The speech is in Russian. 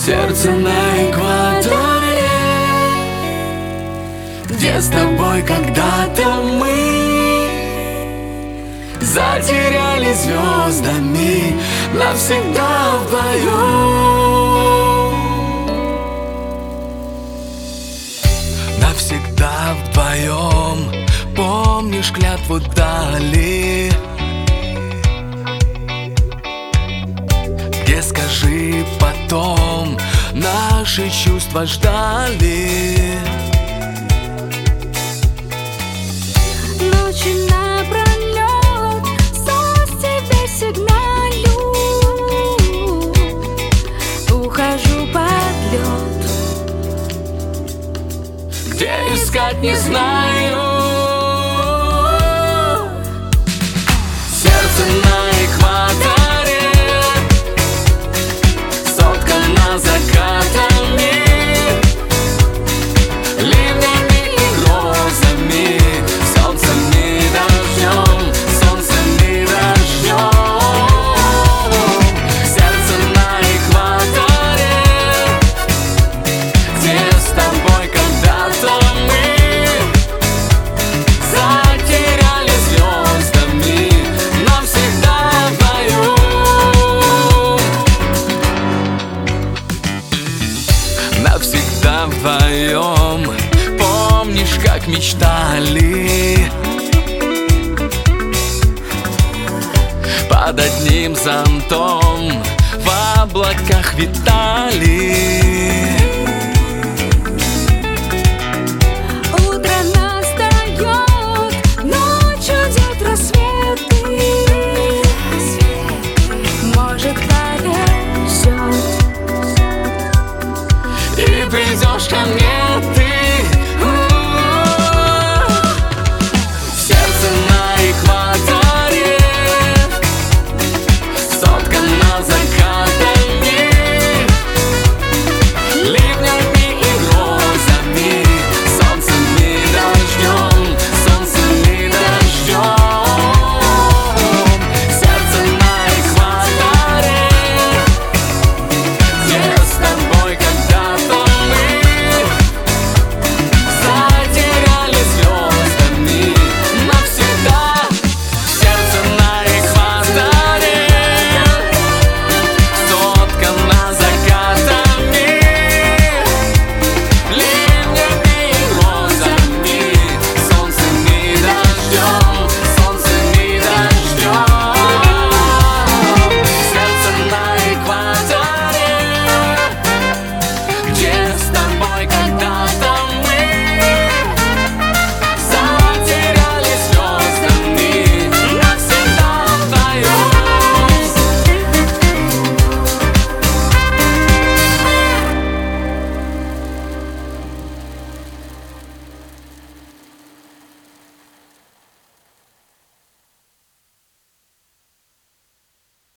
Сердце на экваторе, где с тобой когда-то мы затерялись звездами навсегда вдвоем. Навсегда вдвоем. Помнишь, клятву дали, где, скажи потом, наши чувства ждали. Ночи напролет, снова тебе сигналю, ухожу под лед. Где искать не знаю. Сердце на экваторе, соткано закатами, ливнями и розами, солнцем и дождем, солнцем и дождем. Сердце на экваторе, где с тобой когда-то мы затерялись звездами навсегда вдвоем. Навсегда вдвоем. Помнишь, как мечтали под одним зонтом в облаках витали. Утро настает, ночь уйдет, рассветы. Может, повезет, И придешь ко мне